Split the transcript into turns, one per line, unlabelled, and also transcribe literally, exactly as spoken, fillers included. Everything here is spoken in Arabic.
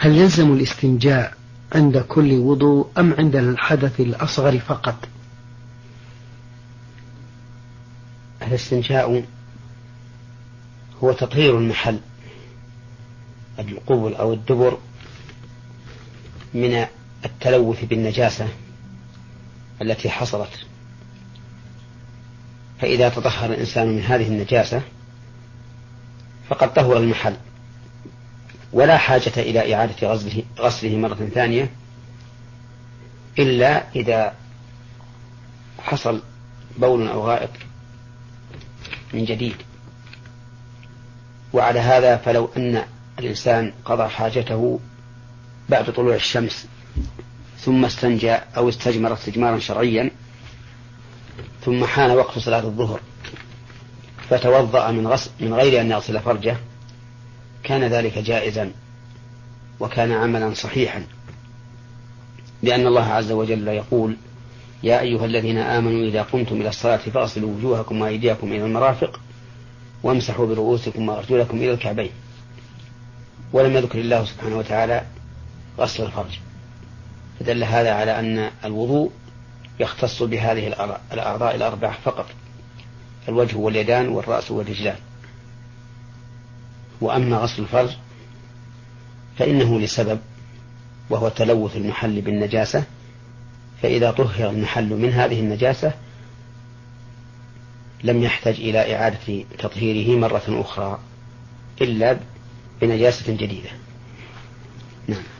هل يلزم الاستنجاء عند كل وضوء أم عند الحدث الأصغر فقط؟
الاستنجاء هو تطهير المحل القبل أو الدبر من التلوث بالنجاسة التي حصلت، فإذا تطهر الإنسان من هذه النجاسة فقد طهر المحل، ولا حاجة إلى إعادة غسله, غسله مرة ثانية إلا إذا حصل بول أو غائط من جديد. وعلى هذا فلو أن الإنسان قضى حاجته بعد طلوع الشمس ثم استنجى أو استجمر استجمارا شرعيا ثم حان وقت صلاة الظهر فتوضأ من, غسل من غير أن يغسل فرجه كان ذلك جائزا وكان عملا صحيحا، لأن الله عز وجل يقول: يا أيها الذين آمنوا إذا قمتم إلى الصلاة فاغسلوا وجوهكم وأيديكم إلى المرافق وامسحوا برؤوسكم وأرجلكم إلى الكعبين، ولم يذكر الله سبحانه وتعالى غسل الفرج، فدل هذا على أن الوضوء يختص بهذه الأعضاء الأربعة فقط، الوجه واليدان والرأس والرجلان. وأما غسل الفرج فإنه لسبب، وهو تلوث المحل بالنجاسة، فإذا طهر المحل من هذه النجاسة لم يحتاج إلى إعادة تطهيره مرة أخرى إلا بنجاسة جديدة. نعم.